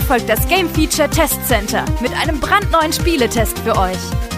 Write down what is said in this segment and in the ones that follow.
folgt das Game Feature Test Center mit einem brandneuen Spieletest für euch.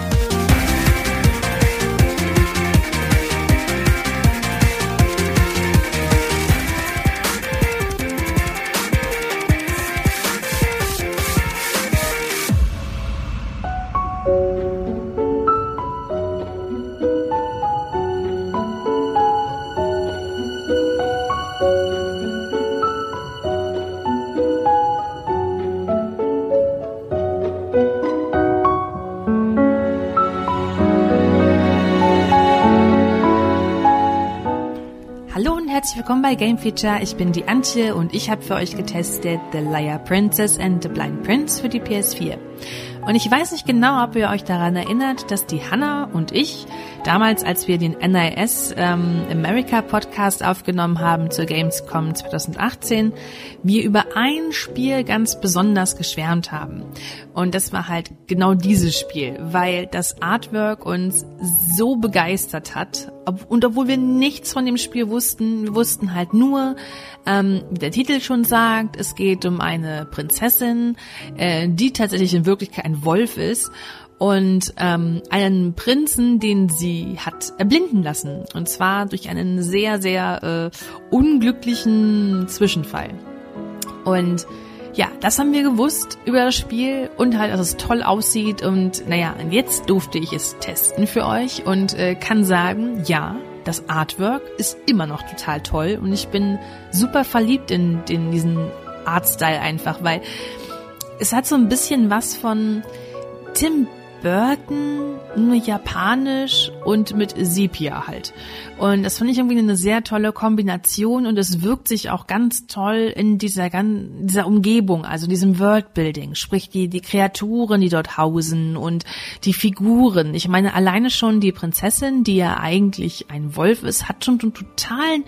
Herzlich willkommen bei Game Feature. Ich bin die Antje und ich habe für euch getestet The Liar Princess and the Blind Prince für die PS4. Und ich weiß nicht genau, ob ihr euch daran erinnert, dass die Hannah und ich damals, als wir den NIS America Podcast aufgenommen haben zur Gamescom 2018, wir über ein Spiel ganz besonders geschwärmt haben. Und das war halt genau dieses Spiel, weil das Artwork uns so begeistert hat. Und obwohl wir nichts von dem Spiel wussten, wir wussten halt nur, wie der Titel schon sagt, es geht um eine Prinzessin, die tatsächlich in Wirklichkeit ein Wolf ist und einen Prinzen, den sie hat erblinden lassen. Und zwar durch einen sehr, sehr unglücklichen Zwischenfall. Und ja, das haben wir gewusst über das Spiel und halt, dass es toll aussieht und naja, jetzt durfte ich es testen für euch und kann sagen, ja, das Artwork ist immer noch total toll und ich bin super verliebt in diesen Artstyle einfach, weil es hat so ein bisschen was von Tim Burton, nur japanisch und mit Sepia halt. Und das finde ich irgendwie eine sehr tolle Kombination und es wirkt sich auch ganz toll in dieser Umgebung, also diesem Worldbuilding, sprich die Kreaturen, die dort hausen und die Figuren. Ich meine, alleine schon die Prinzessin, die ja eigentlich ein Wolf ist, hat schon einen totalen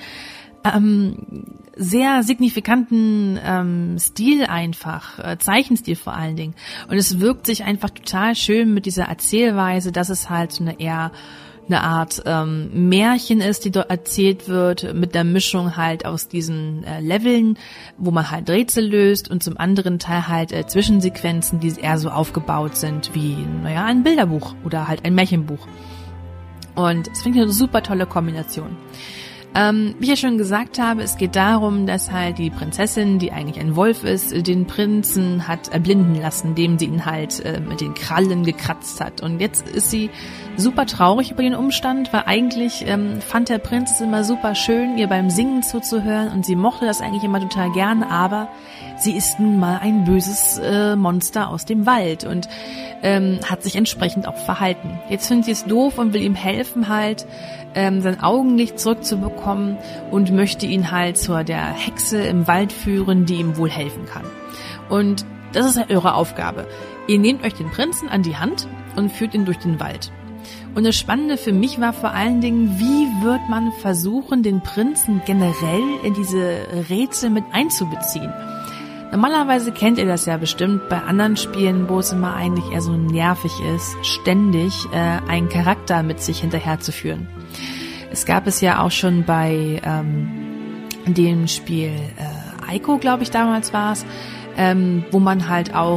sehr signifikanten Stil einfach, Zeichenstil vor allen Dingen. Und es wirkt sich einfach total schön mit dieser Erzählweise, dass es halt so eine Art Märchen ist, die dort erzählt wird, mit der Mischung halt aus diesen Leveln, wo man halt Rätsel löst und zum anderen Teil halt Zwischensequenzen, die eher so aufgebaut sind wie, ein Bilderbuch oder halt ein Märchenbuch. Und das finde ich eine super tolle Kombination. Wie ich ja schon gesagt habe, es geht darum, dass halt die Prinzessin, die eigentlich ein Wolf ist, den Prinzen hat erblinden lassen, indem sie ihn halt mit den Krallen gekratzt hat. Und jetzt ist sie super traurig über den Umstand, weil eigentlich fand der Prinz es immer super schön, ihr beim Singen zuzuhören und sie mochte das eigentlich immer total gerne, aber sie ist nun mal ein böses Monster aus dem Wald und hat sich entsprechend auch verhalten. Jetzt findet sie es doof und will ihm helfen halt, sein Augenlicht zurückzubekommen und möchte ihn halt zu der Hexe im Wald führen, die ihm wohl helfen kann. Und das ist halt eure Aufgabe. Ihr nehmt euch den Prinzen an die Hand und führt ihn durch den Wald. Und das Spannende für mich war vor allen Dingen, wie wird man versuchen, den Prinzen generell in diese Rätsel mit einzubeziehen. Normalerweise kennt ihr das ja bestimmt bei anderen Spielen, wo es immer eigentlich eher so nervig ist, ständig einen Charakter mit sich hinterherzuführen. Es gab es ja auch schon bei dem Spiel Ico, glaube ich, damals war es, wo man halt auch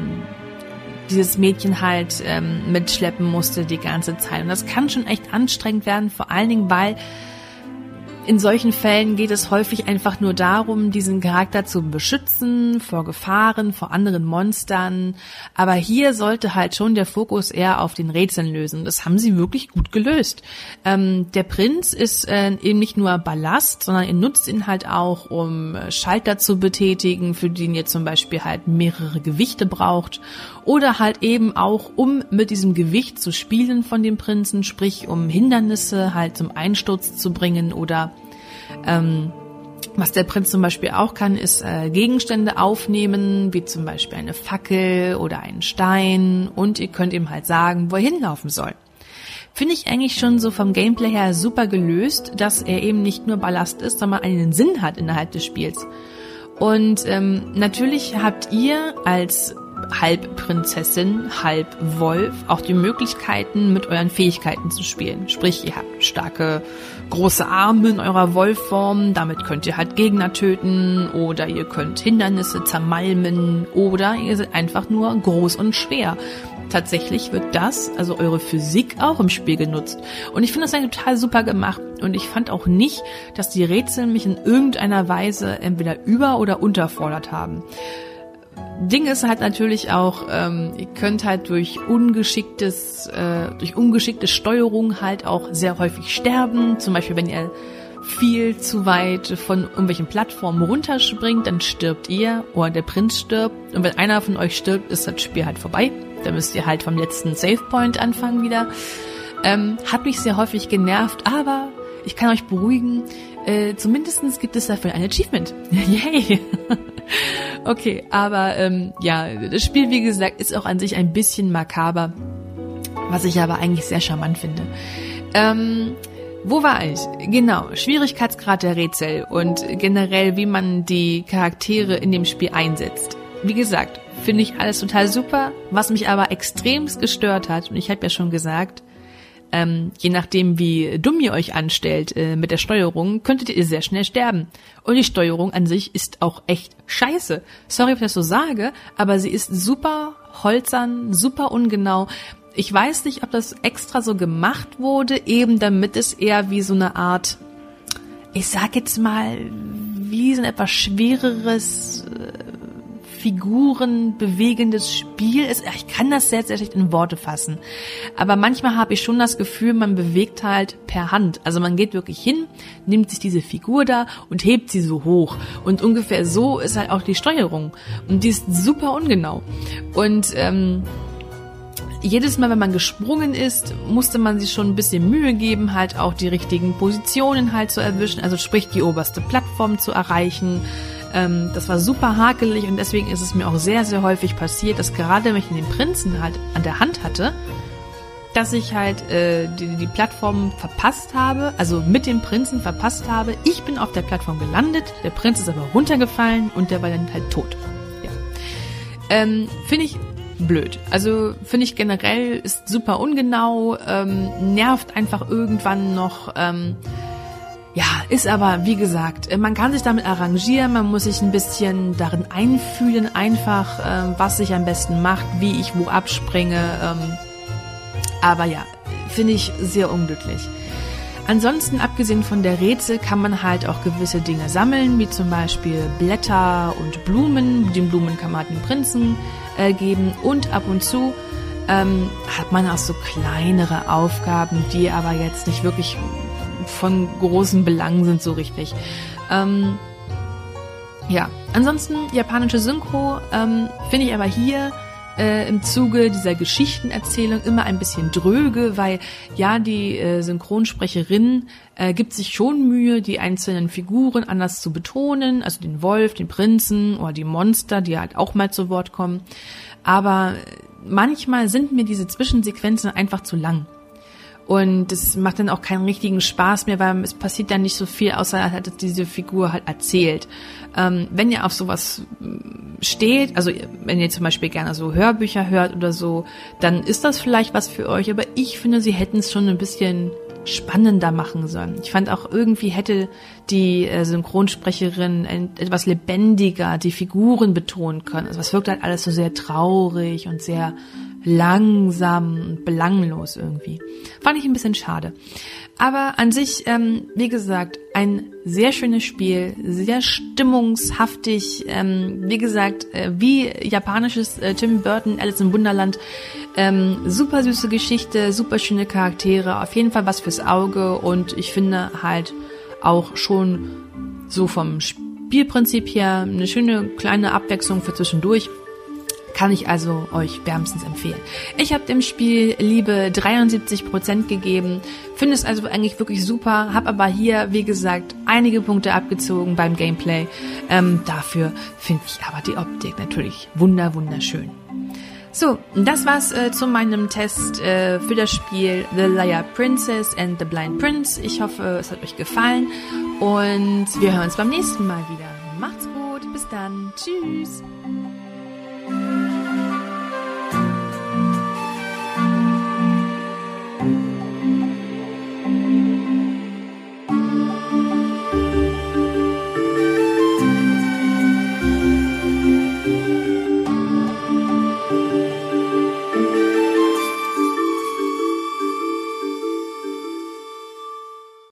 dieses Mädchen halt mitschleppen musste die ganze Zeit. Und das kann schon echt anstrengend werden, vor allen Dingen, weil in solchen Fällen geht es häufig einfach nur darum, diesen Charakter zu beschützen vor Gefahren, vor anderen Monstern. Aber hier sollte halt schon der Fokus eher auf den Rätseln lösen. Das haben sie wirklich gut gelöst. Der Prinz ist eben nicht nur Ballast, sondern ihr nutzt ihn halt auch, um Schalter zu betätigen, für den ihr zum Beispiel halt mehrere Gewichte braucht. Oder halt eben auch, um mit diesem Gewicht zu spielen von dem Prinzen, sprich um Hindernisse halt zum Einsturz zu bringen oder was der Prinz zum Beispiel auch kann, ist Gegenstände aufnehmen, wie zum Beispiel eine Fackel oder einen Stein und ihr könnt ihm halt sagen, wo er hinlaufen soll. Finde ich eigentlich schon so vom Gameplay her super gelöst, dass er eben nicht nur Ballast ist, sondern einen Sinn hat innerhalb des Spiels. Und natürlich habt ihr als halb Prinzessin, halb Wolf auch die Möglichkeiten, mit euren Fähigkeiten zu spielen. Sprich, ihr habt starke, große Arme in eurer Wolfform, damit könnt ihr halt Gegner töten oder ihr könnt Hindernisse zermalmen oder ihr seid einfach nur groß und schwer. Tatsächlich wird das, also eure Physik, auch im Spiel genutzt. Und ich finde das eigentlich total super gemacht. Und ich fand auch nicht, dass die Rätsel mich in irgendeiner Weise entweder über- oder unterfordert haben. Ding ist halt natürlich auch, ihr könnt halt durch ungeschickte Steuerung halt auch sehr häufig sterben. Zum Beispiel, wenn ihr viel zu weit von irgendwelchen Plattformen runterspringt, dann stirbt ihr oder der Prinz stirbt. Und wenn einer von euch stirbt, ist das Spiel halt vorbei. Da müsst ihr halt vom letzten Savepoint anfangen wieder. Hat mich sehr häufig genervt, aber ich kann euch beruhigen, zumindestens gibt es dafür ein Achievement. Yay! Okay, aber das Spiel, wie gesagt, ist auch an sich ein bisschen makaber, was ich aber eigentlich sehr charmant finde. Wo war ich? Genau, Schwierigkeitsgrad der Rätsel und generell, wie man die Charaktere in dem Spiel einsetzt. Wie gesagt, finde ich alles total super. Was mich aber extremst gestört hat, und ich habe ja schon gesagt, je nachdem, wie dumm ihr euch anstellt mit der Steuerung, könntet ihr sehr schnell sterben. Und die Steuerung an sich ist auch echt scheiße. Sorry, ob ich das so sage, aber sie ist super holzern, super ungenau. Ich weiß nicht, ob das extra so gemacht wurde, eben damit es eher wie so eine Art, ich sag jetzt mal, wie so ein etwas schwereres figurenbewegendes Spiel ist. Ich kann das sehr, sehr schlecht in Worte fassen. Aber manchmal habe ich schon das Gefühl, man bewegt halt per Hand. Also man geht wirklich hin, nimmt sich diese Figur da und hebt sie so hoch. Und ungefähr so ist halt auch die Steuerung. Und die ist super ungenau. Und jedes Mal, wenn man gesprungen ist, musste man sich schon ein bisschen Mühe geben, halt auch die richtigen Positionen halt zu erwischen. Also sprich, die oberste Plattform zu erreichen. Das war super hakelig und deswegen ist es mir auch sehr, sehr häufig passiert, dass gerade wenn ich den Prinzen halt an der Hand hatte, dass ich halt die Plattform verpasst habe, also mit dem Prinzen verpasst habe. Ich bin auf der Plattform gelandet, der Prinz ist aber runtergefallen und der war dann halt tot. Ja. Finde ich blöd. Also finde ich generell ist super ungenau, nervt einfach irgendwann noch. Ja, ist aber, wie gesagt, man kann sich damit arrangieren, man muss sich ein bisschen darin einfühlen, einfach, was sich am besten macht, wie ich wo abspringe. Aber ja, finde ich sehr unglücklich. Ansonsten, abgesehen von der Rätsel, kann man halt auch gewisse Dinge sammeln, wie zum Beispiel Blätter und Blumen. Den Blumen kann man halt den Prinzen geben und ab und zu hat man auch so kleinere Aufgaben, die aber jetzt nicht wirklich von großen Belang sind so richtig. Ja, ansonsten japanische Synchro finde ich aber hier im Zuge dieser Geschichtenerzählung immer ein bisschen dröge, weil ja, die Synchronsprecherin gibt sich schon Mühe, die einzelnen Figuren anders zu betonen, also den Wolf, den Prinzen oder die Monster, die halt auch mal zu Wort kommen. Aber manchmal sind mir diese Zwischensequenzen einfach zu lang. Und es macht dann auch keinen richtigen Spaß mehr, weil es passiert dann nicht so viel, außer dass diese Figur halt erzählt. Wenn ihr auf sowas steht, also wenn ihr zum Beispiel gerne so Hörbücher hört oder so, dann ist das vielleicht was für euch. Aber ich finde, sie hätten es schon ein bisschen spannender machen sollen. Ich fand auch irgendwie hätte die Synchronsprecherin etwas lebendiger die Figuren betonen können. Also es wirkt halt alles so sehr traurig und sehr langsam und belanglos irgendwie. Fand ich ein bisschen schade. Aber an sich, wie gesagt, ein sehr schönes Spiel, sehr stimmungshaftig, wie gesagt, wie japanisches Tim Burton, Alice im Wunderland. Super süße Geschichte, super schöne Charaktere, auf jeden Fall was fürs Auge und ich finde halt auch schon so vom Spielprinzip her eine schöne kleine Abwechslung für zwischendurch. Kann ich also euch wärmstens empfehlen. Ich habe dem Spiel liebe 73% gegeben, finde es also eigentlich wirklich super, habe aber hier, wie gesagt, einige Punkte abgezogen beim Gameplay. Dafür finde ich aber die Optik natürlich wunderschön. So, das war's zu meinem Test für das Spiel The Liar Princess and the Blind Prince. Ich hoffe, es hat euch gefallen und wir hören uns beim nächsten Mal wieder. Macht's gut, bis dann, tschüss!